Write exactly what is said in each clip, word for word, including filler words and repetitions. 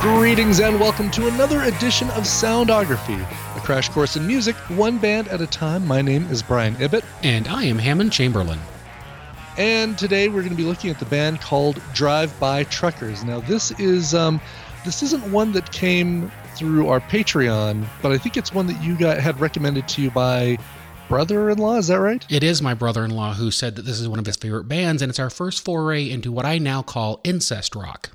Greetings and welcome to another edition of Soundography, a crash course in music, one band at a time. My name is Brian Ibbett. And I am Hammond Chamberlain. And today we're going to be looking at the band called Drive-By Truckers. Now this is, um, this isn't one that came through our Patreon, but I think it's one that you got, had recommended to you by brother-in-law, is that right? It is my brother-in-law who said that this is one of his favorite bands, and it's our first foray into what I now call incest rock.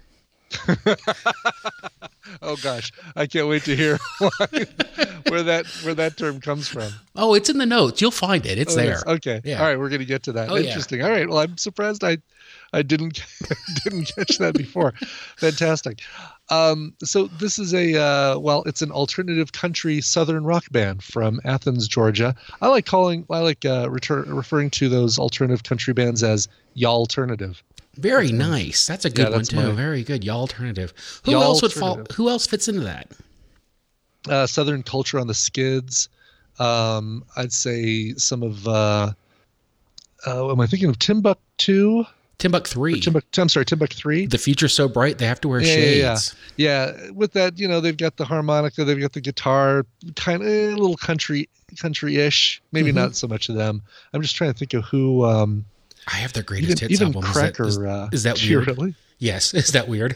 Oh gosh, I can't wait to hear where that where that term comes from. Oh, it's in the notes. You'll find it. It's oh, there. Okay. Yeah. All right, we're going to get to that. Oh, Interesting. yeah. All right. Well, I'm surprised I I didn't didn't catch that before. Fantastic. Um, so this is a uh, well, it's an alternative country southern rock band from Athens, Georgia. I like calling I like uh, retur- referring to those alternative country bands as y'alternative. Very nice. That's a good Yeah, one that's too. my- Very good. Y'alternative. Who Y'alternative. else would fall? Who else fits into that? Uh, southern culture on the Skids. Um, I'd say some of. Uh, uh, am I thinking of Timbuktu? Timbuk three. Timbuk- I'm sorry, Timbuk three. The future's so bright they have to wear Yeah, shades. yeah, yeah. Yeah, with that, you know, they've got the harmonica, they've got the guitar, kind of a little country, country-ish. Maybe Mhm. not so much of them. I'm just trying to think of who. Um, I have their greatest even hits even album. Cracker. Is that, uh, is, is that yeah, weird? Really? Yes. Is that weird?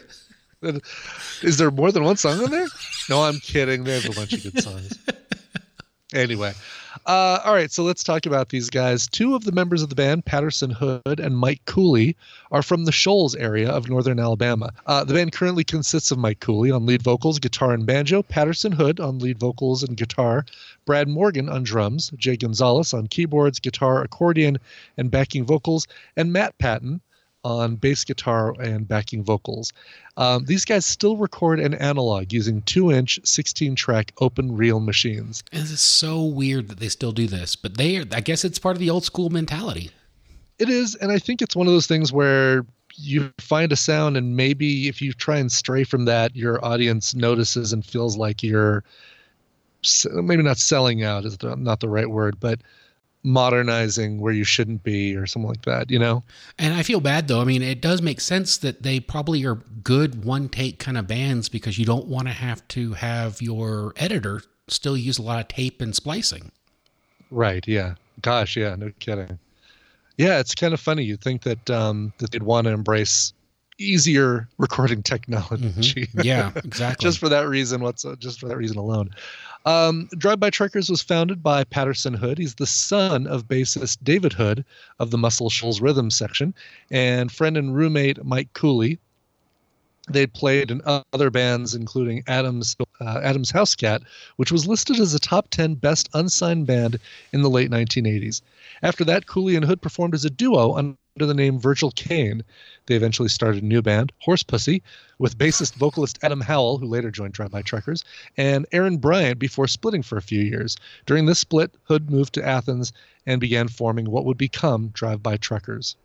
Is there more than one song on there? No, I'm kidding. They have a bunch of good songs. Anyway, uh, all right, so let's talk about these guys. Two of the members of the band, Patterson Hood and Mike Cooley, are from the Shoals area of northern Alabama. Uh, the band currently consists of Mike Cooley on lead vocals, guitar, and banjo, Patterson Hood on lead vocals and guitar, Brad Morgan on drums, Jay Gonzalez on keyboards, guitar, accordion, and backing vocals, and Matt Patton on bass guitar and backing vocals. Um, these guys still record an analog using two-inch, sixteen-track open reel machines. It is so weird that they still do this, but they, I guess it's part of the old school mentality. It is, and I think it's one of those things where you find a sound, and maybe if you try and stray from that, your audience notices and feels like you're s- maybe not selling out is the- not the right word, but modernizing where you shouldn't be or something like that, you know? And I feel bad though. I mean, it does make sense that they probably are good one take kind of bands because you don't want to have to have your editor still use a lot of tape and splicing. Right. Yeah. Gosh. Yeah. No kidding. Yeah. It's kind of funny. You'd think that, um, that they'd want to embrace easier recording technology. Mm-hmm. Yeah, exactly. Just for that reason. What's uh, just for that reason alone. Um, Drive-By Truckers was founded by Patterson Hood. He's the son of bassist David Hood of the Muscle Shoals Rhythm section and friend and roommate Mike Cooley. They played in other bands, including Adams uh, Adams House Cat, which was listed as a top ten best unsigned band in the late nineteen eighties. After that, Cooley and Hood performed as a duo under the name Virgil Kane. They eventually started a new band, Horse Pussy, with bassist vocalist Adam Howell, who later joined Drive-By Truckers, and Aaron Bryant before splitting for a few years. During this split, Hood moved to Athens and began forming what would become Drive-By Truckers.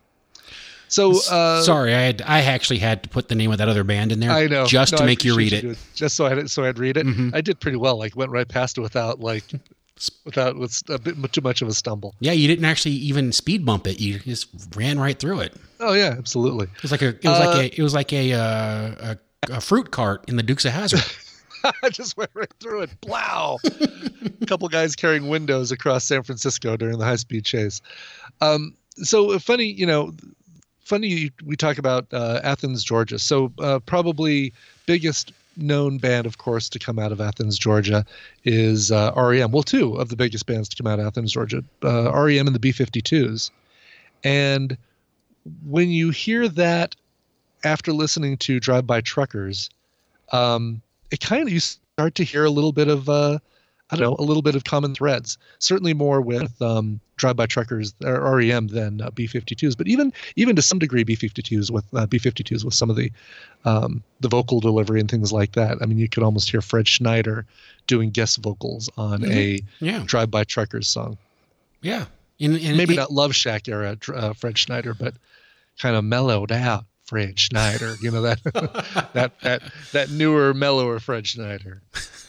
So, uh, sorry, I had I actually had to put the name of that other band in there. I know, just No, to I make you read appreciate it. you do Just so I had, so I'd read it. Mhm. I did pretty well. Like went right past it without like without with a bit too much of a stumble. Yeah, you didn't actually even speed bump it. You just ran right through it. Oh yeah, absolutely. It was like a it was Uh, like a it was like a, uh, a a fruit cart in the Dukes of Hazzard. I just went right through it. Blow. A couple guys carrying windows across San Francisco during the high-speed chase. Um, so funny, you know, funny we talk about uh, Athens, Georgia. So uh, probably biggest known band, of course, to come out of Athens, Georgia is uh, R E M. Well, two of the biggest bands to come out of Athens, Georgia, uh, R E M and the B fifty-twos. And when you hear that after listening to Drive-By Truckers, um, it kind of, you start to hear a little bit of, uh, I don't know, a little bit of common threads. Certainly more with um, Drive-By Truckers or R E M than uh, B fifty-twos, but even even to some degree B fifty-twos with uh, B fifty-twos with some of the um, the vocal delivery and things like that. I mean, you could almost hear Fred Schneider doing guest vocals on Mhm. a Yeah, Drive-By Truckers song. yeah. In, in, Maybe in- not Love Shack era uh, Fred Schneider, but kind of mellowed out Fred Schneider. You know, that that that that newer, mellower Fred Schneider.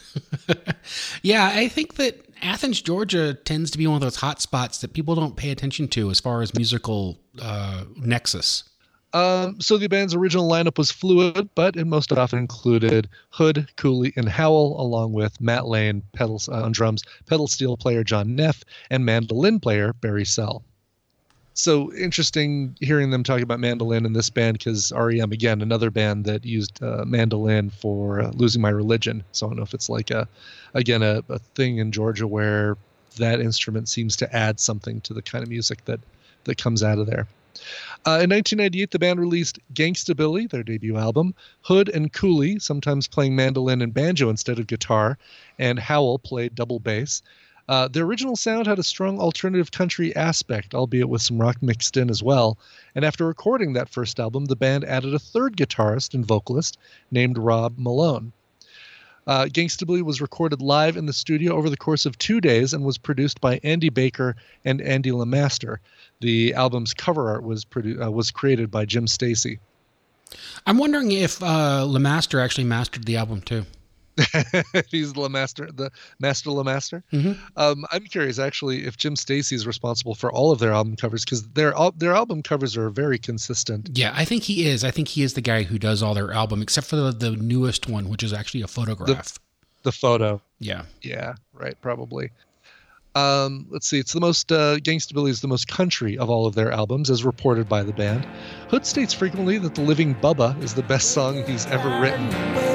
Yeah, I think that Athens, Georgia tends to be one of those hot spots that people don't pay attention to as far as musical uh, nexus. Um, so the band's original lineup was fluid, but it most often included Hood, Cooley, and Howell, along with Matt Lane pedals, uh, on drums, pedal steel player John Neff, and mandolin player Barry Sell. So interesting hearing them talk about mandolin in this band, because R E M, again, another band that used uh, mandolin for uh, Losing My Religion. So I don't know if it's like, a, again, a, a thing in Georgia where that instrument seems to add something to the kind of music that, that comes out of there. Uh, in nineteen ninety-eight, the band released Gangsta Billy, their debut album. Hood and Cooley, sometimes playing mandolin and banjo instead of guitar, and Howell played double bass. Uh, the original sound had a strong alternative country aspect, albeit with some rock mixed in as well. And after recording that first album, the band added a third guitarist and vocalist named Rob Malone. Uh, Gangsta Billy was recorded live in the studio over the course of two days and was produced by Andy Baker and Andy LeMaster. The album's cover art was produ- uh, was created by Jim Stacy. I'm wondering if uh, LeMaster actually mastered the album too. He's the master, the master LeMaster. Mm-hmm. Um, I'm curious, actually, if Jim Stacy is responsible for all of their album covers, because their their album covers are very consistent. Yeah, I think he is. I think he is the guy who does all their album, except for the, the newest one, which is actually a photograph. The, the photo. Yeah. Yeah. Right. Probably. Um, let's see. It's the most uh, Gangsta Billy is the most country of all of their albums, as reported by the band. Hood states frequently that "The Living Bubba" is the best song he's ever written.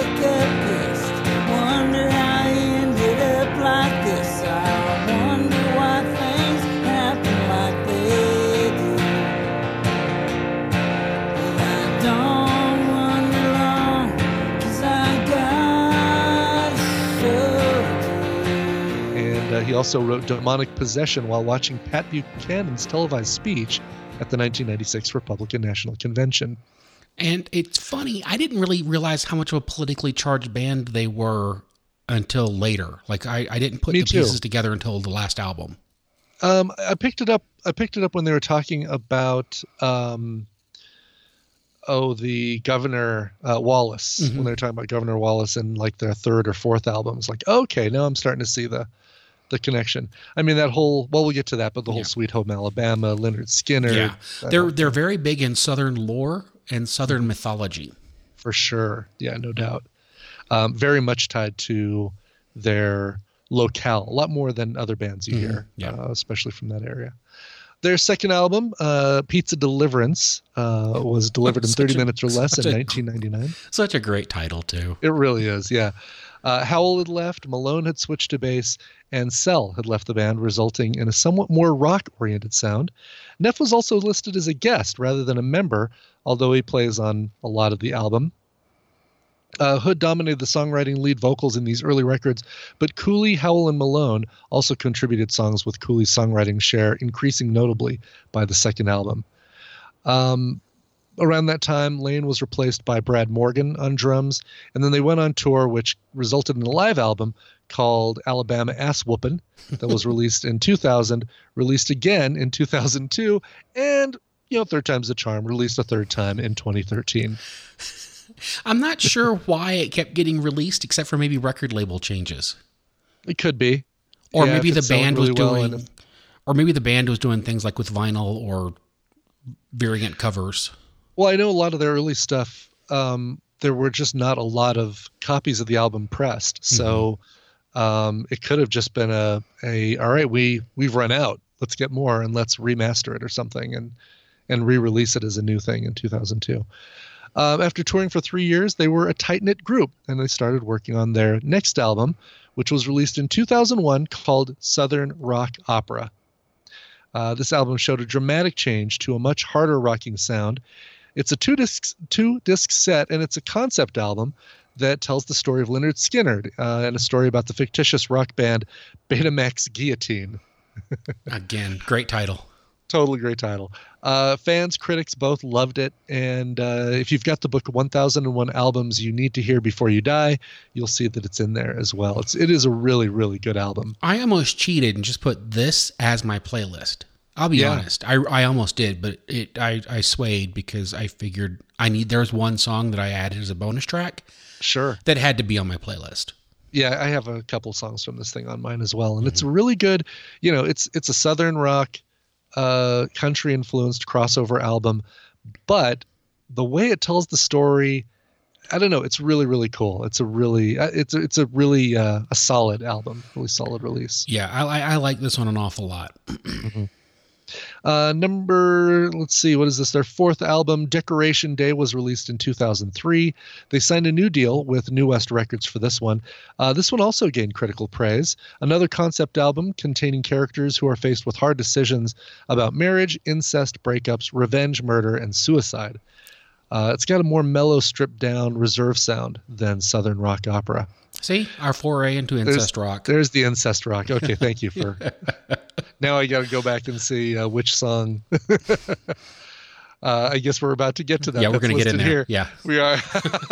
He also wrote Demonic Possession while watching Pat Buchanan's televised speech at the nineteen ninety-six Republican National Convention. And it's funny, I didn't really realize how much of a politically charged band they were until later. Like, I, I didn't put Me the too. pieces together until the last album. Um, I picked it up. I picked it up when they were talking about, um, oh, the Governor uh, Wallace. Mm-hmm. When they were talking about Governor Wallace in like their third or fourth album, it's like, okay, now I'm starting to see the the connection. I mean, that whole, well, we'll get to that, but the whole Yeah. Sweet Home Alabama, Leonard Skinner. Yeah, that they're whole- they're very big in Southern lore and Southern mythology. For sure. Yeah, no doubt. Um, very much tied to their locale, a lot more than other bands you Mhm, hear, yeah. uh, especially from that area. Their second album, uh, Pizza Deliverance, uh, was delivered in Such thirty a- minutes or less in such a- nineteen ninety-nine. Such a great title too. It really is, yeah. Uh, Howell had left, Malone had switched to bass, and Sell had left the band, resulting in a somewhat more rock-oriented sound. Neff was also listed as a guest rather than a member, although he plays on a lot of the album. Uh, Hood dominated the songwriting lead vocals in these early records, but Cooley, Howell, and Malone also contributed songs, with Cooley's songwriting share increasing notably by the second album. Um, around that time, Lane was replaced by Brad Morgan on drums, and then they went on tour, which resulted in a live album called Alabama Ass Whoopin' that was released in two thousand, released again in two thousand two, and, you know, third time's the charm, released a third time in twenty thirteen. I'm not sure why it kept getting released, except for maybe record label changes, It could be. or Yeah, maybe if the it's selling band really was well doing, and- or maybe the band was doing things like with vinyl or variant covers. Well, I know a lot of their early stuff, um, there were just not a lot of copies of the album pressed. So um, it could have just been a, a, all right, we, we've run out. Let's get more and let's remaster it or something and, and re-release it as a new thing in two thousand two. Um, after touring for three years, they were a tight-knit group, and they started working on their next album, which was released in two thousand one, called Southern Rock Opera. Uh, this album showed a dramatic change to a much harder rocking sound. It's a two-disc two-disc set, and it's a concept album that tells the story of Leonard Skinner uh, and a story about the fictitious rock band Betamax Guillotine. Again, great title. Totally great title. Uh, fans, critics both loved it. And uh, if you've got the book one thousand one Albums You Need to Hear Before You Die, you'll see that it's in there as well. It's, it is a really, really good album. I almost cheated and just put this as my playlist. I'll be Yeah. honest. I, I almost did, but it I, I swayed because I figured I need, there's one song that I added as a bonus track Sure. that had to be on my playlist. Yeah, I have a couple songs from this thing on mine as well. And it's a really good, you know, it's it's a Southern rock, uh, country influenced crossover album, but the way it tells the story, I don't know. It's really, really cool. It's a really, it's a, it's a really uh, a solid album, really solid release. Yeah, I, I like this one an awful lot. mm-hmm. Uh, number, let's see, what is this? Their fourth album, Decoration Day, was released in two thousand three. They signed a new deal with New West Records for this one. Uh, this one also gained critical praise. Another concept album containing characters who are faced with hard decisions about marriage, incest, breakups, revenge, murder, and suicide. Uh, it's got a more mellow, stripped-down, reserve sound than Southern rock opera. See, our foray into incest there's, rock. There's the incest rock. Okay, thank you for... Now I got to go back and see uh, which song. uh, I guess we're about to get to that. Yeah, we're going to get in there. Here. Yeah. We are.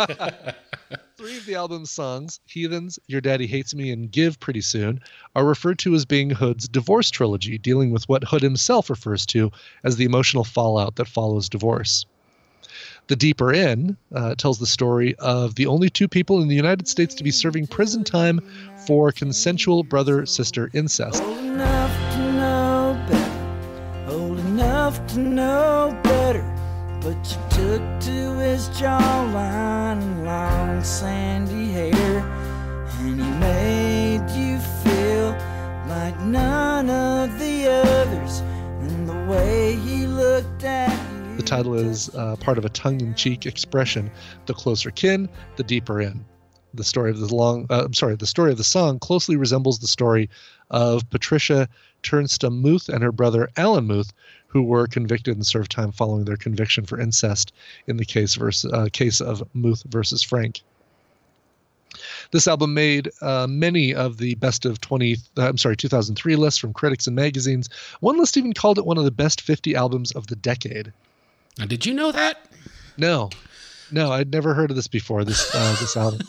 Three of the album's songs, Heathens, Your Daddy Hates Me, and Give Pretty Soon, are referred to as being Hood's divorce trilogy, dealing with what Hood himself refers to as the emotional fallout that follows divorce. The Deeper In uh, tells the story of the only two people in the United States to be serving prison time for consensual brother-sister incest. Old enough to know better, old enough to know better, but you took to his jawline and long sandy hair, and he made you feel like none of the others, and the way he looked at you. The title is uh, part of a tongue-in-cheek expression, The Closer Kin, The Deeper In. The story of the long, uh, I'm sorry, the story of the song closely resembles the story of Patricia Turnstone Muth and her brother Alan Muth, who were convicted and served time following their conviction for incest in the case versus, uh, case of Muth versus Frank. This album made uh, many of the best of twenty, uh, I'm sorry, two thousand three lists from critics and magazines. One list even called it one of the best fifty albums of the decade. Now, did you know that? No, no, I'd never heard of this before. This uh, this album.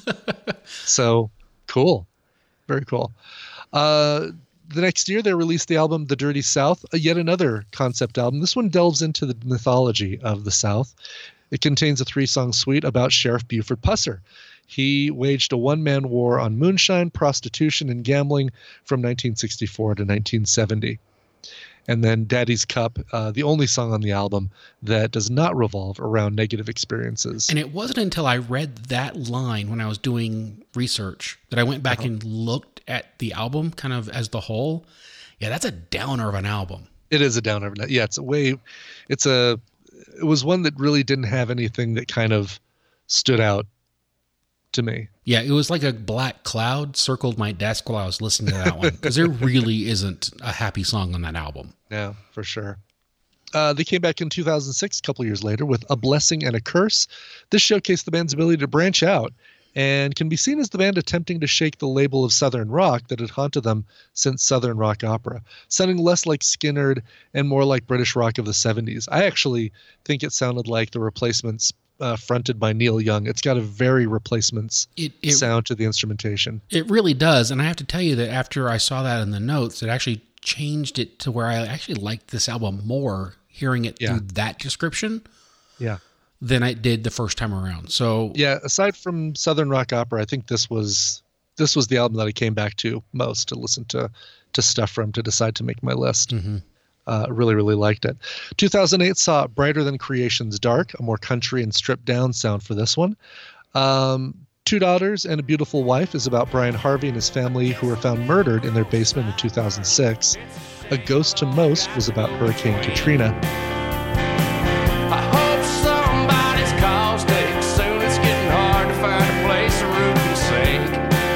So cool, very cool. Uh, the next year, they released the album "The Dirty South," uh, yet another concept album. This one delves into the mythology of the South. It contains a three-song suite about Sheriff Buford Pusser. He waged a one-man war on moonshine, prostitution, and gambling from nineteen sixty-four to nineteen seventy. And then Daddy's Cup, uh, the only song on the album that does not revolve around negative experiences. And it wasn't until I read that line when I was doing research that I went back uh-huh. and looked at the album kind of as the whole. Yeah, that's a downer of an album. It is a downer. Yeah, it's a way, it's a, it was one that really didn't have anything that kind of stood out to me. Yeah, it was like a black cloud circled my desk while I was listening to that one, because there really isn't a happy song on that album. Yeah, for sure. Uh, they came back in two thousand six, a couple years later, with A Blessing and a Curse. This showcased the band's ability to branch out and can be seen as the band attempting to shake the label of Southern rock that had haunted them since Southern rock opera, sounding less like Skynyrd and more like British rock of the seventies. I actually think it sounded like the Replacements Uh, fronted by Neil Young. It's got a very Replacements it, it, sound to the instrumentation. It really does. And I have to tell you that after I saw that in the notes, it actually changed it to where I actually liked this album more hearing it yeah. through that description yeah. than I did the first time around. So yeah, aside from Southern rock opera, I think this was this was the album that I came back to most to listen to to stuff from to decide to make my list. Mm-hmm. Uh, really, really liked it. two thousand eight saw Brighter Than Creation's Dark, a more country and stripped down sound for this one. Um, Two Daughters and a Beautiful Wife is about Brian Harvey and his family who were found murdered in their basement in two thousand six. A Ghost to Most was about Hurricane Katrina. I hope somebody's caustic. Soon it's getting hard to find a place a roof can sink.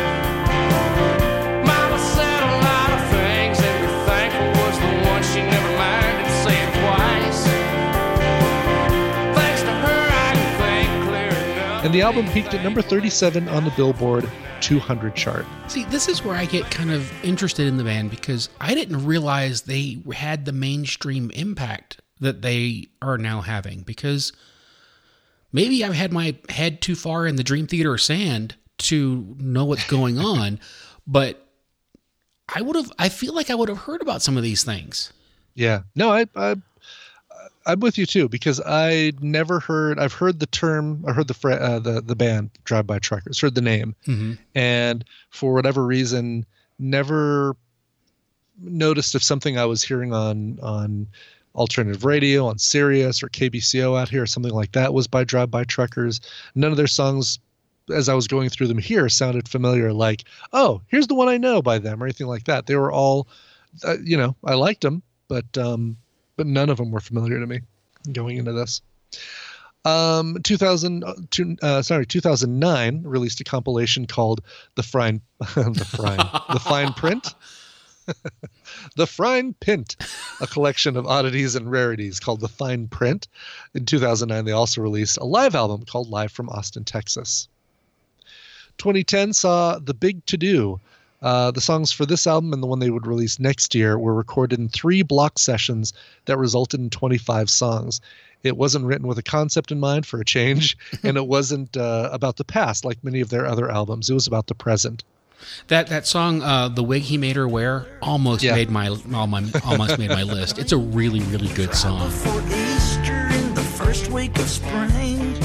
Mama said a lot of things and be thankful was the one she never minded saying twice. Thanks to her I can think clear enough. And the album peaked at number thirty-seven on the Billboard two hundred chart. See, this is where I get kind of interested in the band because I didn't realize they had the mainstream impact that they are now having, because maybe I've had my head too far in the Dream Theater sand to know what's going on, but I would have, I feel like I would have heard about some of these things. Yeah, no, I, I, I'm with you too, because I never heard, I've heard the term, I heard the, uh, the, the band Drive By Truckers, heard the name, mm-hmm. and for whatever reason, never noticed if something I was hearing on, on alternative radio on Sirius or K B C O out here, or something like that, was by Drive-By Truckers. None of their songs, as I was going through them here, sounded familiar, like, oh, here's the one I know by them, or anything like that. They were all, uh, you know, I liked them, but um, but none of them were familiar to me going into this. Um, two thousand, uh, sorry, two thousand nine released a compilation called The Fine, the Fine, The Fine Print. The Fine Print, a collection of oddities and rarities called The Fine Print. In two thousand nine, they also released a live album called Live from Austin, Texas. twenty ten saw The Big To Do. Uh, the songs for this album and the one they would release next year were recorded in three block sessions that resulted in twenty-five songs. It wasn't written with a concept in mind, for a change, and it wasn't uh, about the past like many of their other albums. It was about the present. That that song, uh, "The Wig He Made Her Wear," almost Yeah. made my, all my almost made my list. It's a really really good song. Before Easter in the first week of spring,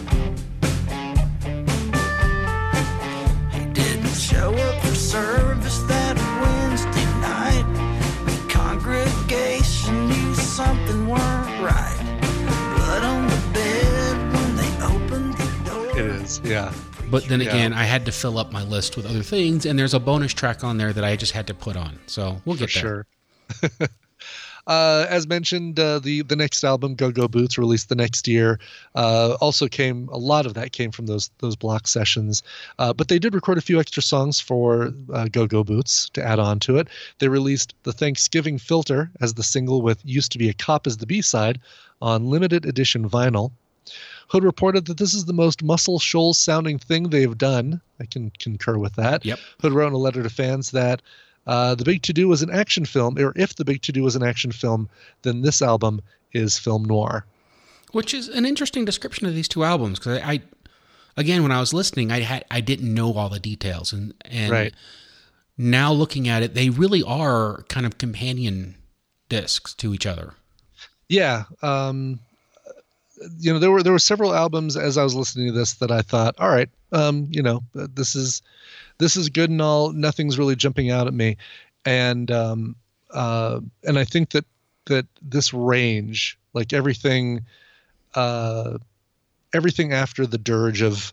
he didn't show up for service that Wednesday night. The congregation knew something weren't right. Blood on the bed when they opened the door. It is, yeah. But then Yeah. again, I had to fill up my list with other things, and there's a bonus track on there that I just had to put on. So we'll get For there. sure. uh, as mentioned, uh, the the next album, Go Go Boots, released the next year. Uh, also came a lot of that came from those those block sessions. Uh, but they did record a few extra songs for uh, Go Go Boots to add on to it. They released the Thanksgiving Filter as the single with "Used to Be a Cop" as the B-side on limited edition vinyl. Hood reported that this is the most Muscle Shoals sounding thing they've done. I can concur with that. Yep. Hood wrote in a letter to fans that uh, The Big To Do was an action film, or if The Big To Do was an action film, then this album is film noir. Which is an interesting description of these two albums, because I, I, again, when I was listening, I had I didn't know all the details, and and Right. now looking at it, they really are kind of companion discs to each other. Yeah. Um, you know, there were there were several albums as I was listening to this that I thought, all right, um, you know, this is this is good and all. Nothing's really jumping out at me, and um, uh, and I think that that this range, like everything, uh, everything after the dirge of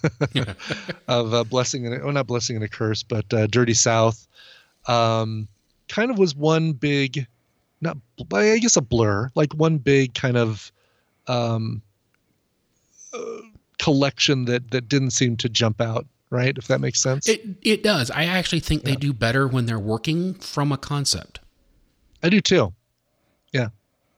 of uh, blessing and oh, not blessing and a curse, but uh, Dirty South, um, kind of was one big, not I guess a blur, like one big kind of. Um, uh, collection that that didn't seem to jump out, right? If that makes sense. It it does. I actually think they do better when they're working from a concept. I do too. Yeah,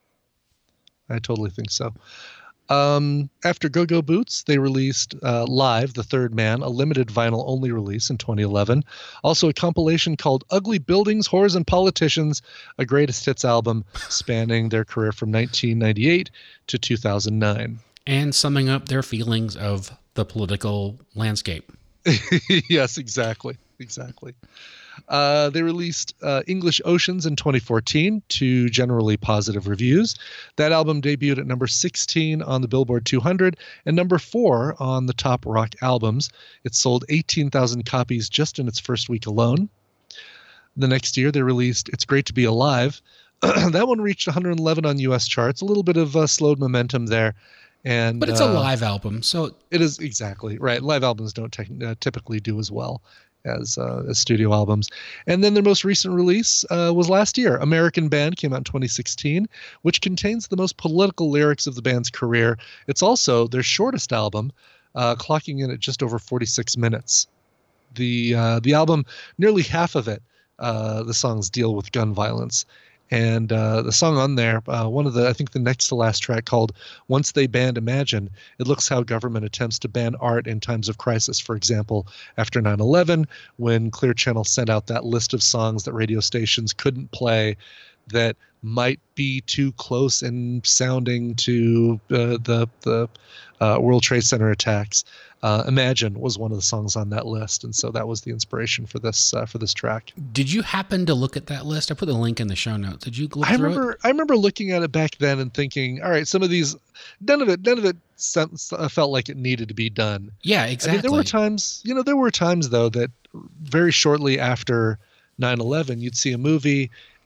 I totally think so. Um, after Go Go Boots, they released uh, Live, The Third Man, a limited vinyl only release in twenty eleven. Also a compilation called Ugly Buildings, Whores, and Politicians, a greatest hits album spanning their career from nineteen ninety-eight to two thousand nine. And summing up their feelings of the political landscape. Yes, exactly. Exactly. Uh, they released uh, English Oceans in twenty fourteen to generally positive reviews. That album debuted at number sixteen on the Billboard two hundred and number four on the top rock albums. It sold eighteen thousand copies just in its first week alone. The next year, they released It's Great to Be Alive. That one reached one hundred eleven on U S charts. A little bit of uh, slowed momentum there. And, But it's a uh, live album, so It is, exactly, right. Live albums don't tech, uh, typically do as well as uh, as studio albums. And then their most recent release uh, was last year. American Band came out in twenty sixteen, which contains the most political lyrics of the band's career. It's also their shortest album, uh, clocking in at just over forty-six minutes. The uh, the album, nearly half of it, uh, the songs deal with gun violence. And uh, the song on there, uh, one of the, I think the next to last track called Once They Banned Imagine, it looks how government attempts to ban art in times of crisis. For example, after nine eleven, when Clear Channel sent out that list of songs that radio stations couldn't play that might be too close in sounding to uh, the, the uh, World Trade Center attacks. Uh, Imagine was one of the songs on that list, and so that was the inspiration for this uh, for this track. did you happen to look at that list? I put the link in the show notes. Did you look I through remember it? I remember looking at it back then and thinking, all right, some of these, none of it, none of it sem- felt like it needed to be done. Yeah, I exactly. mean, there were times, you know, there were times though that very shortly after nine eleven, you'd see a movie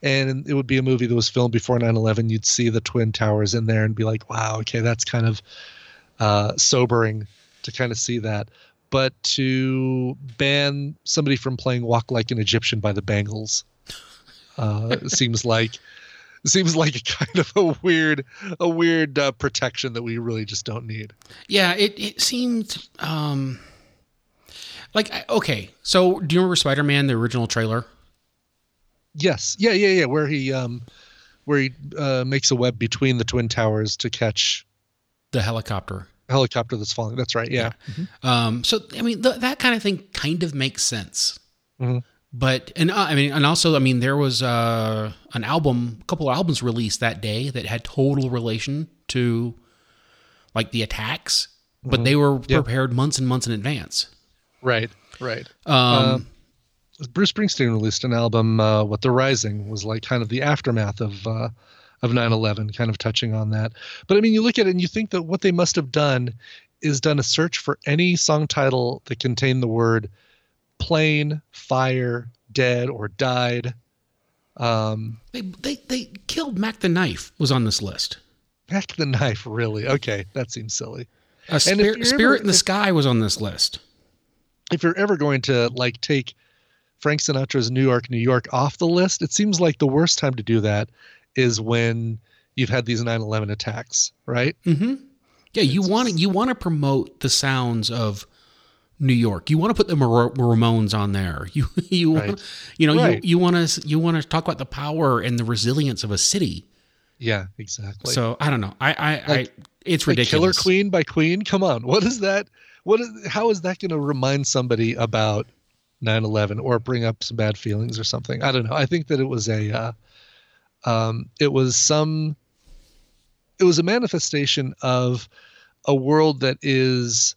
and it would be a movie that was filmed before nine eleven, you'd see the Twin Towers in there and be like, wow, okay, that's kind of uh, sobering to kind of see that. But to ban somebody from playing Walk Like an Egyptian by the Bangles uh, seems like seems like a kind of a weird a weird uh, protection that we really just don't need. Yeah, it, it seemed um, like, okay, so do you remember Spider-Man, the original trailer? Yes. Yeah, yeah, yeah, where he um, where he uh, makes a web between the Twin Towers to catch the helicopter. helicopter that's falling. That's right. Yeah. yeah. Mm-hmm. Um, so, I mean, th- that kind of thing kind of makes sense. Mm-hmm. But, and uh, I mean, and also, I mean, there was uh, an album, a couple of albums released that day that had total relation to like the attacks, but mm-hmm. they were yep. prepared months and months in advance. Right. Right. Um, um, Bruce Springsteen released an album, uh, What the Rising was like kind of the aftermath of, uh, of nine eleven, kind of touching on that. But I mean, you look at it and you think that what they must have done is done a search for any song title that contained the word plane, fire, dead, or died. Um, they, they, they killed Mac the Knife was on this list. Mac the Knife, really? Okay, that seems silly. A Spirit, Spirit in the if, Sky was on this list. If you're ever going to like take Frank Sinatra's New York, New York off the list, it seems like the worst time to do that is when you've had these nine eleven attacks, right? Mm-hmm. Yeah, you want to you want to promote the sounds of New York. You want to put the Mar- Ramones on there. You you right. want you know right. you you want to you want to talk about the power and the resilience of a city. Yeah, exactly. So I don't know. I I, like, I it's like ridiculous. Killer Queen by Queen. Come on, what is that? What is how is that going to remind somebody about nine eleven or bring up some bad feelings or something? I don't know. I think that it was a. Uh, Um, it was some, it was a manifestation of a world that is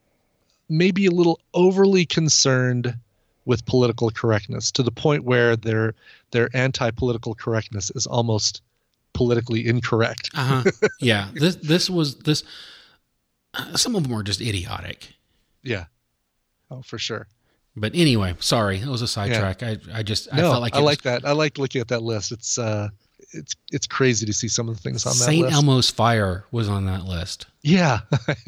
maybe a little overly concerned with political correctness to the point where their, their anti-political correctness is almost politically incorrect. uh-huh. Yeah. This, this was this, uh, some of them were just idiotic. Yeah. Oh, for sure. But anyway, sorry, it was a sidetrack. Yeah. I I just I no, felt like I it like was, that. I like looking at that list. It's uh, it's it's crazy to see some of the things on that Saint list. Saint Elmo's Fire was on that list. Yeah.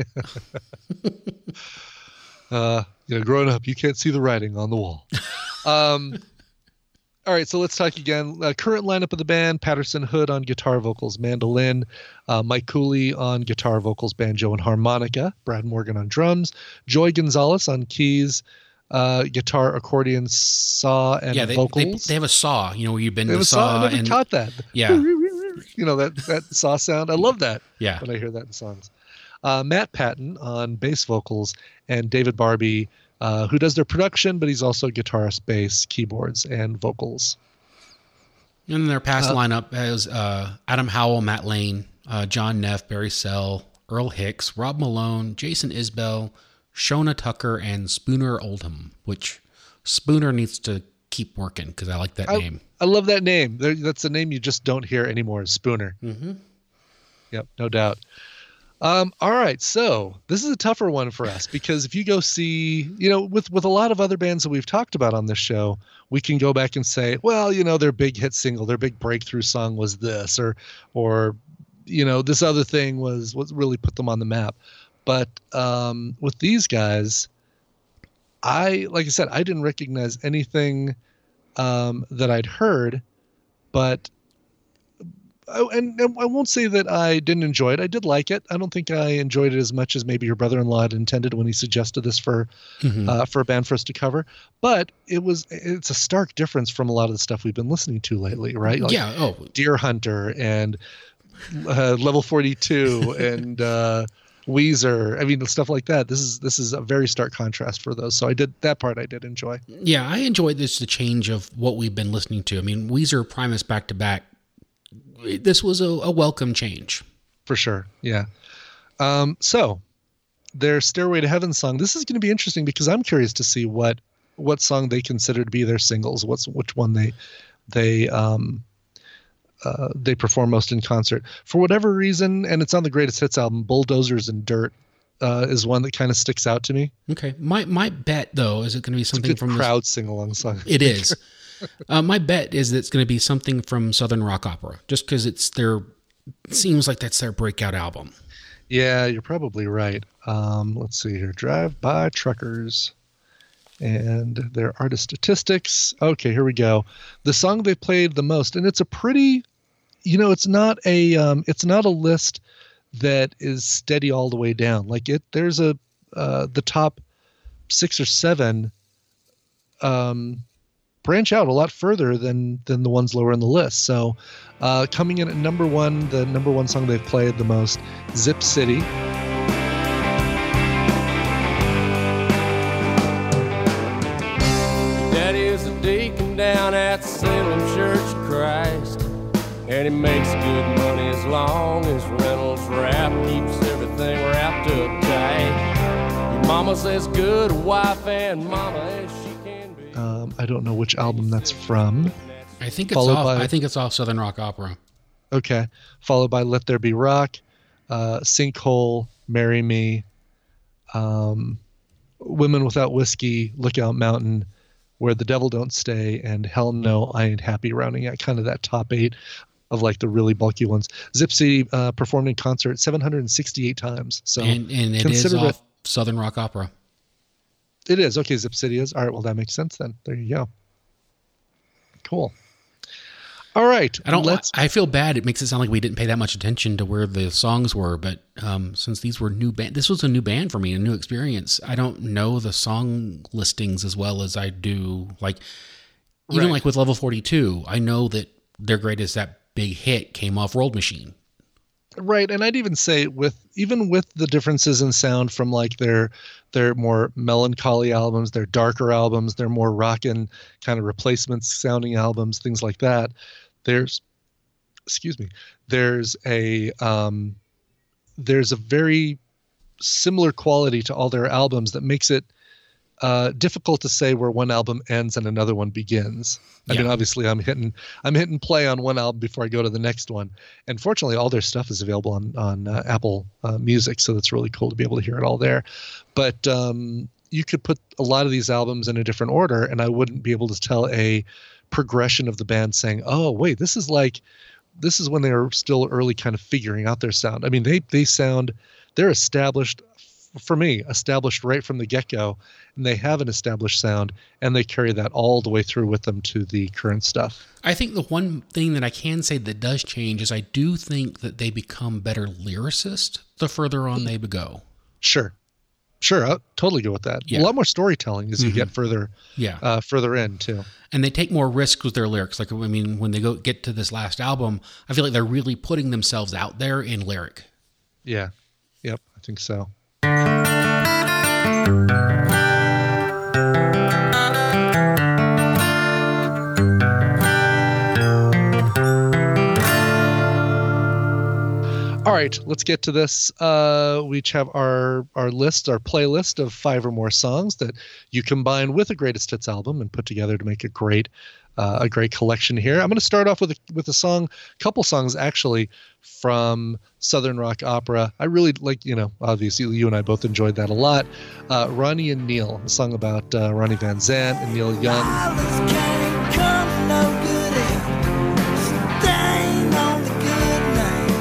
uh, you know, growing up, you can't see the writing on the wall. Um, all right, so let's talk again. Uh, current lineup of the band: Patterson Hood on guitar, vocals, mandolin; uh, Mike Cooley on guitar, vocals, banjo, and harmonica; Brad Morgan on drums; Joy Gonzalez on keys. Uh, guitar, accordion, saw, and yeah, they, vocals. They, they have a saw, you know, where you bend they the saw. saw. I never and, caught that. Yeah. You know, that, that saw sound. I love that. Yeah. When I hear that in songs. Uh, Matt Patton on bass vocals, and David Barbie, uh, who does their production, but he's also guitarist, bass, keyboards, and vocals. And their past uh, lineup has uh, Adam Howell, Matt Lane, uh, John Neff, Barry Sell, Earl Hicks, Rob Malone, Jason Isbell, Shona Tucker, and Spooner Oldham, which Spooner needs to keep working because I like that I, name. I love that name. That's a name you just don't hear anymore, Spooner. Mm-hmm. Yep, no doubt. Um, all right, so this is a tougher one for us because if you go see, you know, with, with a lot of other bands that we've talked about on this show, we can go back and say, well, you know, their big hit single, their big breakthrough song was this, or, or, you know, this other thing was what really put them on the map. But um, with these guys, I, like I said, I didn't recognize anything um, that I'd heard, but, I, and, and I won't say that I didn't enjoy it. I did like it. I don't think I enjoyed it as much as maybe your brother-in-law had intended when he suggested this for, mm-hmm. uh, for a band for us to cover. But it was, it's a stark difference from a lot of the stuff we've been listening to lately, right? Like yeah. Oh, Deer Hunter and uh, Level forty-two and, uh, Weezer, I mean, stuff like that. This is this is a very stark contrast for those. So I did that part. I did enjoy. Yeah, I enjoyed this the change of what we've been listening to. I mean, Weezer, Primus back to back. This was a, a welcome change for sure. Yeah. Um, so their Stairway to Heaven song. This is going to be interesting because I'm curious to see what what song they consider to be their singles. What's which one they they um, Uh, they perform most in concert for whatever reason, and it's on the Greatest Hits album. Bulldozers and Dirt uh, is one that kind of sticks out to me. Okay, my my bet though is it going to be something it's a good from crowd this... sing along song. It is. uh, my bet is that it's going to be something from Southern Rock Opera, just because it's their, it seems like that's their breakout album. Yeah, you're probably right. Um, let's see here. Drive By Truckers and their artist statistics. Okay, here we go. The song they played the most, and it's a pretty, you know, it's not a, um, it's not a list that is steady all the way down. Like it, there's a, uh, the top six or seven, um, branch out a lot further than than the ones lower in the list. So uh, coming in at number one, the number one song they've played the most, Zip City. Daddy's a deacon down at Salem Church of Christ, and he makes good money as long as Reynolds Wrap keeps everything wrapped up tight. Your mama's as good a wife and mama as she can be. Um, I don't know which album that's from. I think it's Followed off. by- I think it's off Southern Rock Opera. Okay. Followed by Let There Be Rock, uh, Sinkhole, Marry Me, um, Women Without Whiskey, Lookout Mountain, Where the Devil Don't Stay, and Hell No, I Ain't Happy, rounding out kind of that top eight of like the really bulky ones. Zip City uh, performed in concert seven hundred sixty-eight times. So And, and it is consider off it- Southern Rock Opera. It is. Okay, Zip City is. All right, well, that makes sense then. There you go. Cool. All right. I don't. Let's, I feel bad. It makes it sound like we didn't pay that much attention to where the songs were, but um, since these were new band, this was a new band for me, a new experience. I don't know the song listings as well as I do. Like even Right. like with Level forty-two, I know that their greatest that big hit came off World Machine. Right, and I'd even say with even with the differences in sound from like their their more melancholy albums, their darker albums, their more rockin' kind of replacements sounding albums, things like that. There's, excuse me, there's a um, there's a very similar quality to all their albums that makes it uh, difficult to say where one album ends and another one begins. I Yeah. mean, obviously, I'm hitting I'm hitting play on one album before I go to the next one, and fortunately, all their stuff is available on on uh, Apple uh, Music, so that's really cool to be able to hear it all there. But um, you could put a lot of these albums in a different order, and I wouldn't be able to tell a progression of the band saying, "Oh, wait, this is like this is when they were still early, kind of figuring out their sound." I mean, they they sound they're established. For me, established right from the get-go, and they have an established sound, and they carry that all the way through with them to the current stuff. I think the one thing that I can say that does change is I do think that they become better lyricists the further on they go. Sure, sure, I'll totally go with that. Yeah. A lot more storytelling as you get further, Yeah. uh, further in too. And they take more risks with their lyrics. Like, I mean, when they go get to this last album, I feel like they're really putting themselves out there in lyric. Yeah, yep, I think so. All right, let's get to this. Uh, we each have our our list, our playlist of five or more songs that you combine with a greatest hits album and put together to make a great uh, a great collection here. I'm going to start off with a, with a song, couple songs actually from Southern Rock Opera. I really like, you know, obviously you and I both enjoyed that a lot. Uh, Ronnie and Neil, a song about uh, Ronnie Van Zant and Neil Young. Violence can't come no good in. Stain on the good name.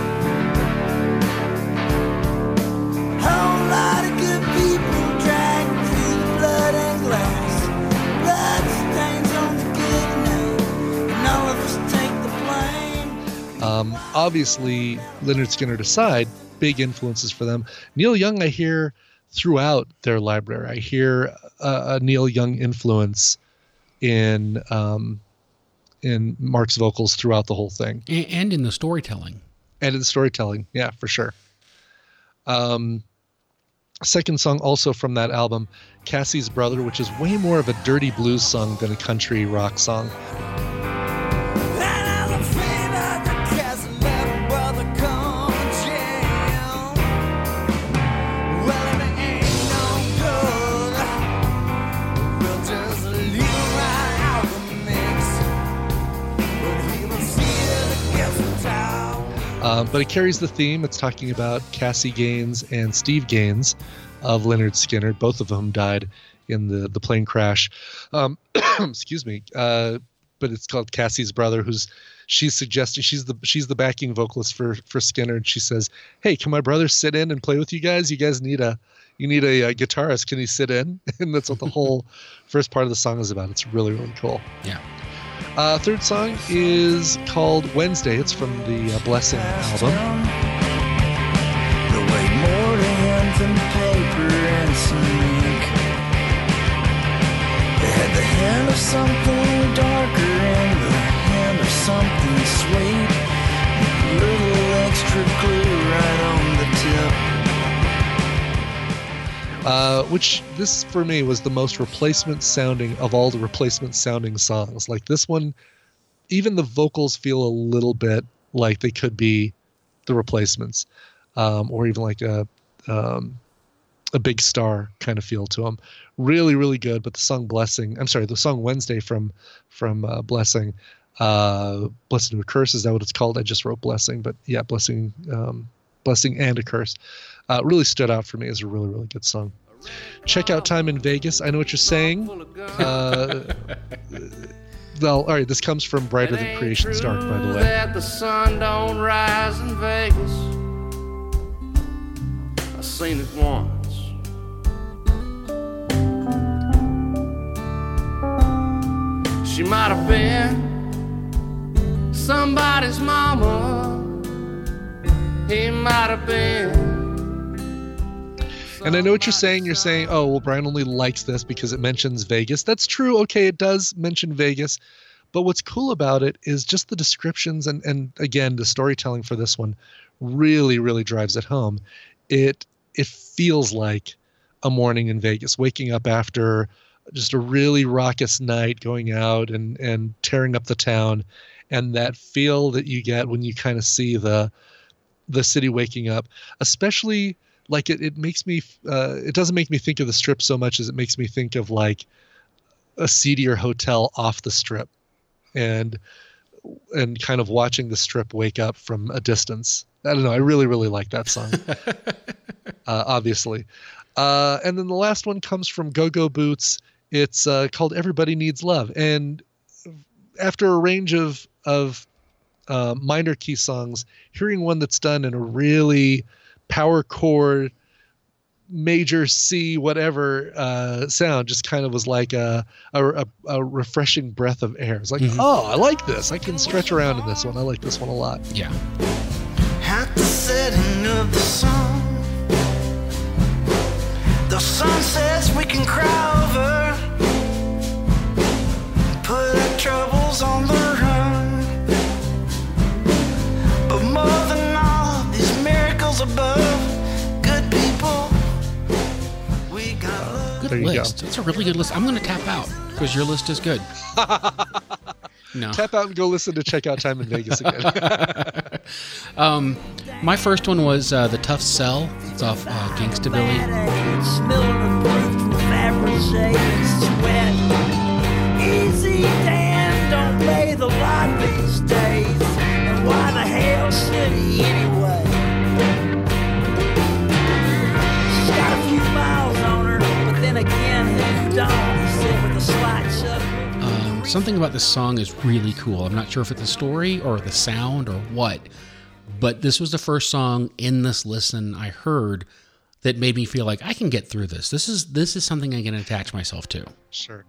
Whole lot of good people dragged through the blood and glass. Blood stains on the good name, and all of us take the blame. Um, obviously, Lynyrd Skynyrd aside, big influences for them. Neil Young, I hear throughout their library. I hear a, a Neil Young influence in um, in Mark's vocals throughout the whole thing, And, and in the storytelling. and in the storytelling. Yeah, for sure. Um, second song also from that album, Cassie's Brother, which is way more of a dirty blues song than a country rock song. And I'm afraid of the castle, little brother come and jail. Well, if it ain't no good, we'll just leave him right out the mix. But he was here to get some time. Um, but it carries the theme. It's talking about Cassie Gaines and Steve Gaines of Lynyrd Skynyrd, both of whom died in the, the plane crash. Um, excuse me. Uh, but it's called Cassie's Brother, who's she's suggesting she's the she's the backing vocalist for for Skinner, and she says, "Hey, can my brother sit in and play with you guys? You guys need a you need a, a guitarist. Can he sit in?" And that's what the whole first part of the song is about. It's really really cool. Yeah. Uh, third song is called Wednesday. It's from the uh, Blessing album. The way more to him than paper and some ink. They had the hint of something darker and the hint of something sweet. A little extra glue right on the tip. Uh, which this for me was the most replacement sounding of all the replacement sounding songs. Like this one, even the vocals feel a little bit like they could be the Replacements, um, or even like a um, a Big Star kind of feel to them. Really, really good. But the song Blessing, I'm sorry, the song Wednesday from from uh, Blessing, uh, Blessing to a Curse, is that what it's called? I just wrote Blessing, but yeah, Blessing, um, Blessing and a Curse. Uh, really stood out for me as a really, really good song. Check out Time in Vegas. I know what you're saying. Uh, well, all right, this comes from Brighter Than Creation's Dark, by the way. That the sun don't rise in Vegas. I seen it once. She might have been somebody's mama. He might have been. And I know what you're saying. You're saying, oh, well, Brian only likes this because it mentions Vegas. That's true. Okay, it does mention Vegas. But what's cool about it is just the descriptions and, and again, the storytelling for this one really, really drives it home. It it feels like a morning in Vegas, waking up after just a really raucous night, going out and, and tearing up the town. And that feel that you get when you kind of see the the city waking up, especially... Like it, it makes me, uh, it doesn't make me think of the Strip so much as it makes me think of like a seedier hotel off the Strip, and and kind of watching the Strip wake up from a distance. I don't know. I really, really like that song. uh, obviously, uh, and then the last one comes from Go Go Boots. It's uh, called "Everybody Needs Love," and after a range of of uh, minor key songs, hearing one that's done in a really power chord, major C, whatever uh, sound, just kind of was like a, a, a refreshing breath of air. It's like, mm-hmm. oh, I like this. I can stretch around in this one. I like this one a lot. Yeah. At the setting of the sun, the sun says we can cry over, put our troubles on the run. But more than all these miracles above, good people, we got love. Good There you list. go. It's a really good list. I'm going to tap out because your list is good. No. Tap out and go listen to Check Out Time in Vegas again. um, my first one was uh, The Tough Sell. It's off uh, Gangsta Billy. Smelling approved from Fabergé and sweat. Easy, Dan, don't pay the lot these days. And why the hell should he anyway? She's got a few miles on her, but then again, who don't? He said with a slight chuckle. Um, something about this song is really cool. I'm not sure if it's the story or the sound or what, but this was the first song in this listen I heard that made me feel like I can get through this. This is this is something I can attach myself to. Sure.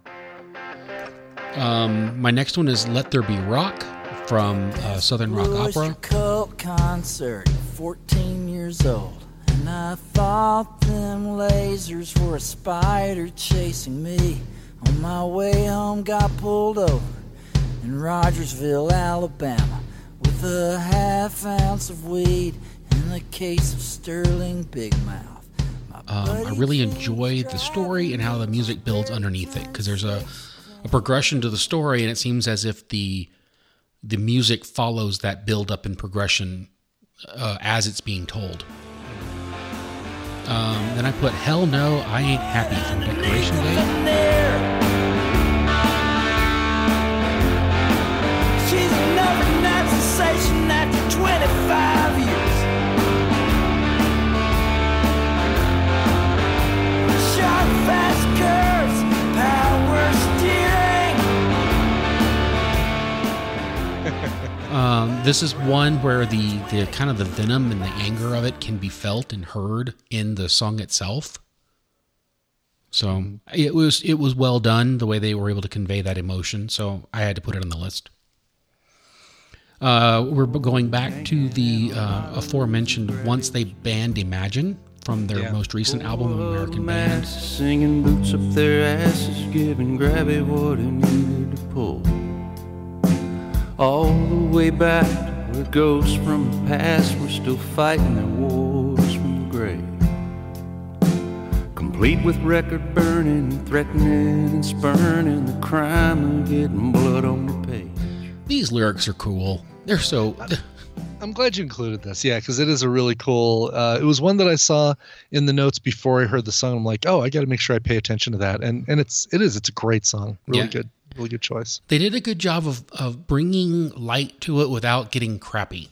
Um, my next one is Let There Be Rock from uh, Southern Rock Opera. Cult concert, fourteen years old, and I thought them lasers were a spider chasing me. On my way home, got pulled over in Rogersville, Alabama, with a half ounce of weed and a case of Sterling Big Mouth. Um, I really enjoy the story and how the music builds underneath it, because there's a, a progression to the story, and it seems as if the the music follows that build up and progression uh, as it's being told. Um, then I put Hell No, I Ain't Happy from Decoration Day. She's another night sensation after twenty-five years. Sharp, fast curves, power steering. this is one where the, the kind of the venom and the anger of it can be felt and heard in the song itself. So it was it was well done the way they were able to convey that emotion. So I had to put it on the list. Uh, we're going back to the uh, aforementioned Once They Banned Imagine from their Yeah. most recent album, American Band. Singing boots up their asses, giving Grabby what he needed to pull. All the way back to where ghosts from the past were still fighting their wars from the grave. Complete with record burning, threatening and spurning the crime of getting blood on the page. These lyrics are cool. They're so... I'm glad you included this. Yeah, because it is a really cool. Uh, it was one that I saw in the notes before I heard the song. I'm like, oh, I got to make sure I pay attention to that. And and it's it is it's a great song. Really Yeah. good. Really good choice. They did a good job of, of bringing light to it without getting crappy.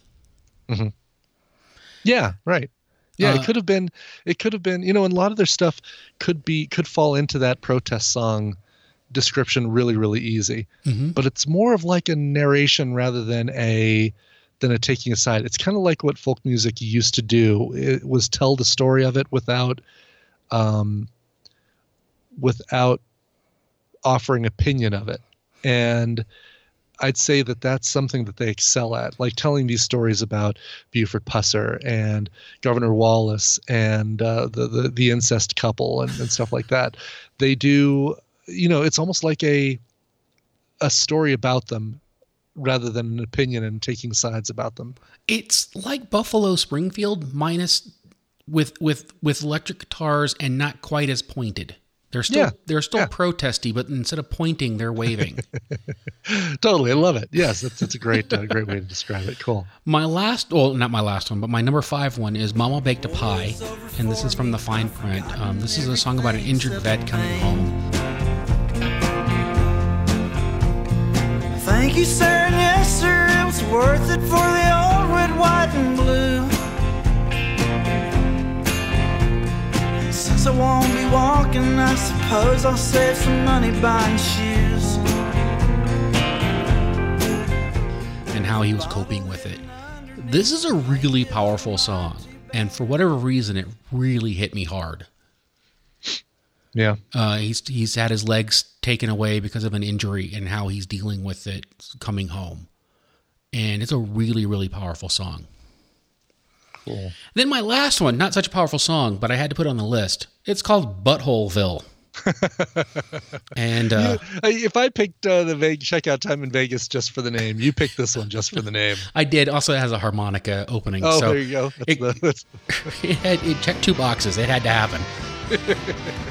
Yeah, right. Yeah, Uh, it could have been. It could have been. You know, and a lot of their stuff could be could fall into that protest song description really, really easy. Mhm. But it's more of like a narration rather than a than a taking a side. It's kind of like what folk music used to do. It was tell the story of it without, um, without offering opinion of it. And I'd say that that's something that they excel at, like telling these stories about Buford Pusser and Governor Wallace and uh, the, the the incest couple and, and stuff like that. They do, you know, it's almost like a a story about them rather than an opinion and taking sides about them. It's like Buffalo Springfield minus with with with electric guitars and not quite as pointed. They're still Yeah, they're still yeah. protesty, but instead of pointing, they're waving. Totally, I love it. Yes, that's that's a great uh, great way to describe it. Cool. My last, well, not my last one, but my number five one is Mama Baked a Pie, and this is from the fine print. Um, this is a song about an injured vet coming home. Thank you, sir, and yes, sir, it was worth it for the old red, white, and blue. Since I won't be walking, I suppose I'll save some money buying shoes. And how he was coping with it. This is a really powerful song, and for whatever reason, it really hit me hard. Yeah. Uh, he's he's had his legs taken away because of an injury, and how he's dealing with it coming home. And it's a really, really powerful song. Cool. Then my last one, not such a powerful song, but I had to put it on the list. It's called Buttholeville. And uh, You- if I picked uh, the Vegas checkout time in Vegas just for the name, you picked this one just for the name. I did. Also, it has a harmonica opening. Oh, so there you go. That's it- the, that's it, had, it checked two boxes. It had to happen. perfect.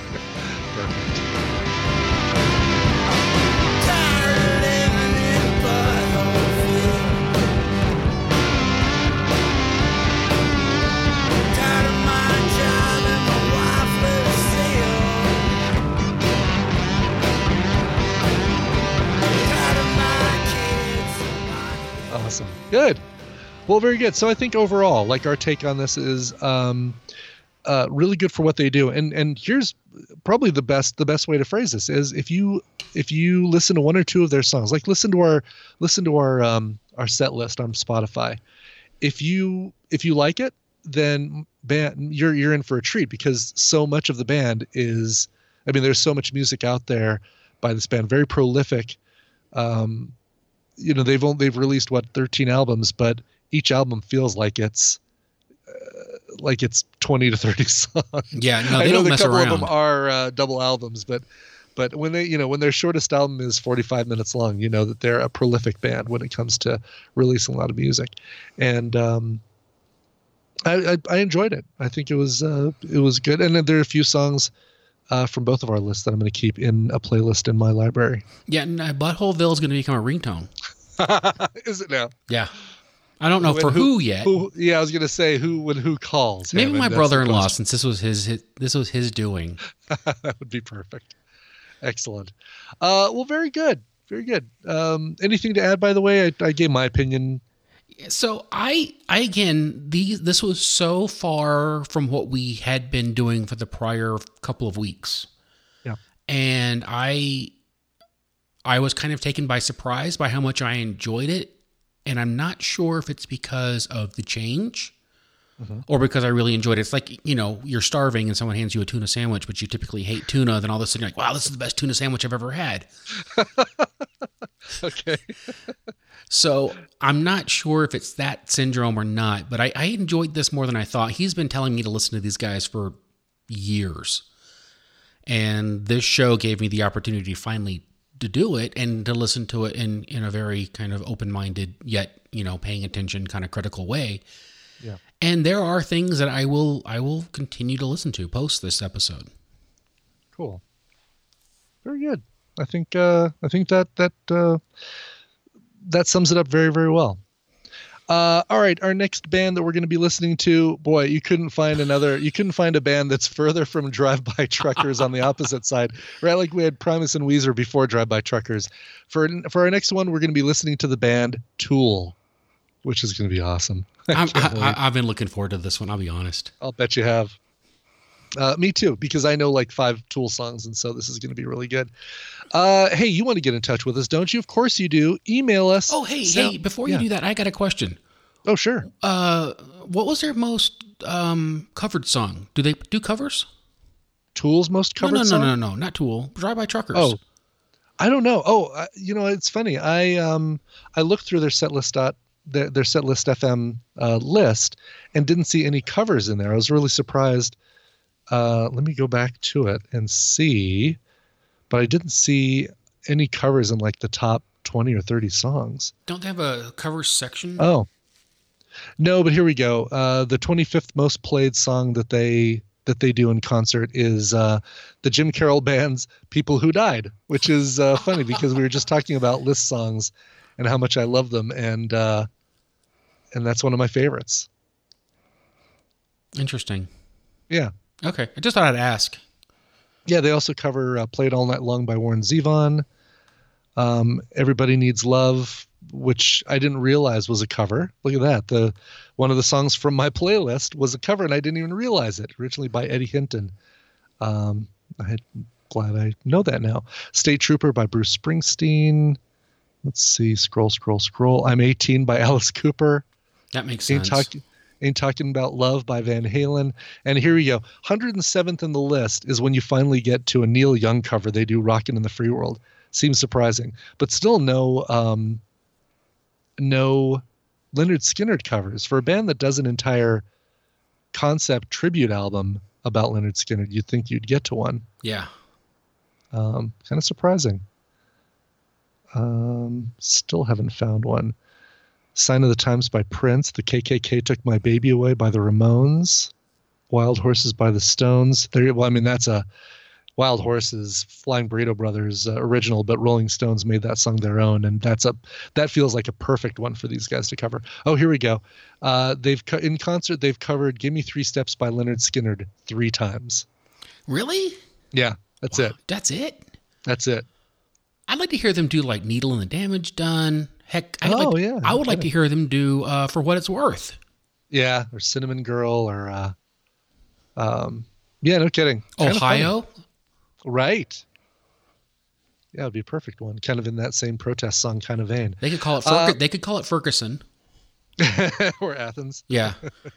Awesome. Good. Well, very good. So I think overall, like our take on this is um, uh, really good for what they do. And and here's probably the best the best way to phrase this is if you if you listen to one or two of their songs, like listen to our listen to our um, our set list on Spotify. If you if you like it, then band, you're you're in for a treat because so much of the band is, I mean, there's so much music out there by this band, very prolific. Um, you know, they've only, they've released what thirteen albums, but each album feels like it's uh, like it's twenty to thirty songs. Yeah, no, I they know don't a mess couple around. of them are uh, double albums, but but when they, you know, when their shortest album is forty-five minutes long, you know that they're a prolific band when it comes to releasing a lot of music. And um, I, I, I enjoyed it. I think it was uh, it was good. And then there are a few songs uh, from both of our lists that I'm going to keep in a playlist in my library. Yeah, no, Buttholeville is going to become a ringtone. Is it now? Yeah. I don't know When for who, yet. Who, yeah, I was going to say who when who calls. Maybe Hammond, my that's the brother-in-law, question. since this was his, his this was his doing. That would be perfect. Excellent. Uh, well, very good. Very good. Um, anything to add, by the way? I, I gave my opinion. So I, I again, these this was so far from what we had been doing for the prior couple of weeks. Yeah. And I, I was kind of taken by surprise by how much I enjoyed it, and I'm not sure if it's because of the change mm-hmm. or because I really enjoyed it. It's like, you know, you're starving and someone hands you a tuna sandwich, but you typically hate tuna. Then all of a sudden you're like, wow, this is the best tuna sandwich I've ever had. Okay. So I'm not sure if it's that syndrome or not, but I, I enjoyed this more than I thought. He's been telling me to listen to these guys for years. And this show gave me the opportunity finally to do it and to listen to it in, in a very kind of open-minded, yet, you know, paying attention kind of critical way. Yeah. And there are things that I will I will continue to listen to post this episode. Cool. Very good. I think uh, I think that that uh, that sums it up very, very well. Uh, all right, our next band that we're going to be listening to, boy, you couldn't find another, you couldn't find a band that's further from Drive-By Truckers on the opposite side, right? Like we had Primus and Weezer before Drive-By Truckers. For for our next one, we're going to be listening to the band Tool, which is going to be awesome. I I'm, I, I've been looking forward to this one, I'll be honest. I'll bet you have. Uh, me too, because I know like five Tool songs, and so this is going to be really good. Uh, hey, you want to get in touch with us, don't you? Of course you do. Email us. Oh, hey, Sound- hey, before yeah. you do that, I got a question. Oh, sure. Uh, what was their most um, covered song? Do they do covers? Tool's most covered no, no, song? No, no, no, not Tool. Drive-By Truckers. Oh, I don't know. Oh, uh, you know, it's funny. I um I looked through their set list dot their, their set list F M uh, list and didn't see any covers in there. I was really surprised. Uh, let me go back to it and see, but I didn't see any covers in like the top twenty or thirty songs. Don't they have a cover section? Oh, no, but here we go. Uh, the twenty-fifth most played song that they that they do in concert is uh, the Jim Carroll Band's "People Who Died," which is uh, funny because we were just talking about list songs and how much I love them, and uh, and that's one of my favorites. Interesting. Yeah. Okay, I just thought I'd ask. Yeah, they also cover uh, "Played All Night Long" by Warren Zevon. Um, "Everybody Needs Love," which I didn't realize was a cover. Look at that. The one of the songs from my playlist was a cover, and I didn't even realize it. Originally by Eddie Hinton. Um, I'm glad I know that now. "State Trooper" by Bruce Springsteen. Let's see. Scroll, scroll, scroll. "I'm eighteen" by Alice Cooper. That makes Ain't sense. Talk- Ain't Talking About Love by Van Halen. And here we go. one hundred seventh in the list is when you finally get to a Neil Young cover. They do "Rockin' in the Free World." Seems surprising, but still no um, no Lynyrd Skynyrd covers. For a band that does an entire concept tribute album about Lynyrd Skynyrd, you'd think you'd get to one. Yeah. Um, kind of surprising. Um, still haven't found one. "Sign of the Times" by Prince. "The K K K Took My Baby Away" by the Ramones. "Wild Horses" by the Stones. There, well, I mean, that's a Wild Horses, Flying Burrito Brothers uh, original, but Rolling Stones made that song their own, and that's a that feels like a perfect one for these guys to cover. Oh, here we go. Uh, they've co- in concert they've covered "Give Me Three Steps" by Lynyrd Skynyrd three times. Really? Yeah, that's Wow, it. That's it? That's it. I'd like to hear them do like "Needle and the Damage Done." Heck, I'd Oh, like, yeah, I would like okay. to hear them do uh, "For What It's Worth." Yeah, or "Cinnamon Girl," or uh, um, yeah, no kidding. Kind of funny. Ohio? Right. Yeah, it'd be a perfect one. Kind of in that same protest song kind of vein. They could call it Ferg- Uh, they could call it Ferguson. or Athens. Yeah.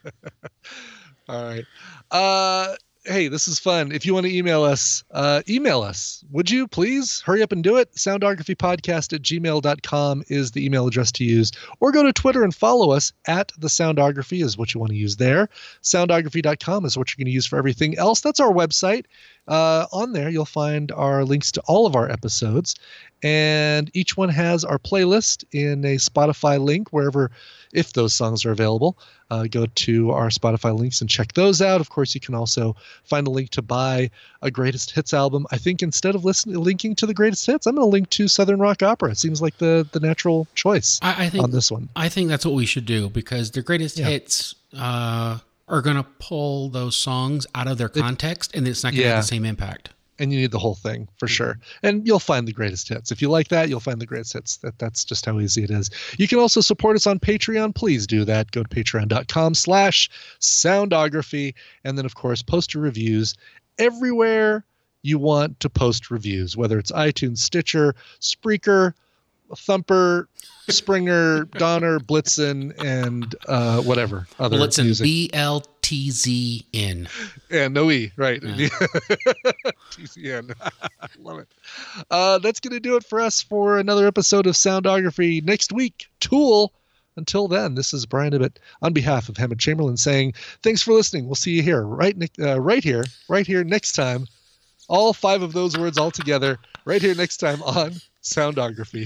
All right. Uh, hey, this is fun. If you want to email us, uh, email us. Would you please hurry up and do it? Soundographypodcast at gmail dot com is the email address to use. Or go to Twitter and follow us at the Soundography is what you want to use there. Soundography dot com is what you're going to use for everything else. That's our website. Uh, on there, you'll find our links to all of our episodes. And each one has our playlist in a Spotify link wherever, if those songs are available. Uh, go to our Spotify links and check those out. Of course, you can also find a link to buy a Greatest Hits album. I think instead of listening, linking to the Greatest Hits, I'm going to link to Southern Rock Opera. It seems like the, the natural choice I, I think on this one. I think that's what we should do because the greatest Yeah. hits uh, are going to pull those songs out of their context, and it's not going to Yeah. have the same impact. And you need the whole thing for sure. And you'll find the greatest hits. If you like that, you'll find the greatest hits. That That's just how easy it is. You can also support us on Patreon. Please do that. Go to patreon dot com slash soundography. And then, of course, post your reviews everywhere you want to post reviews, whether it's iTunes, Stitcher, Spreaker, Thumper, Springer, Donner, Blitzen, and uh, whatever other Blitzen, music. B L T Z N. And no E, right. Yeah. T C N. Love it. Uh, that's going to do it for us for another episode of Soundography. Next week, Tool. Until then, this is Brian Ibbett on behalf of Hammond Chamberlain saying, thanks for listening. We'll see you here, right, uh, right here, right here next time. All five of those words all together, right here next time on Soundography.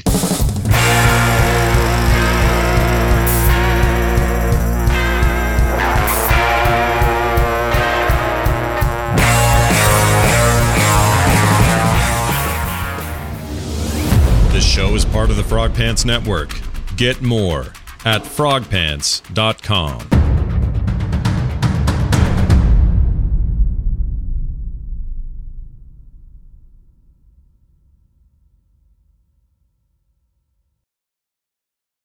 This show is part of the Frog Pants Network. Get more at frog pants dot com.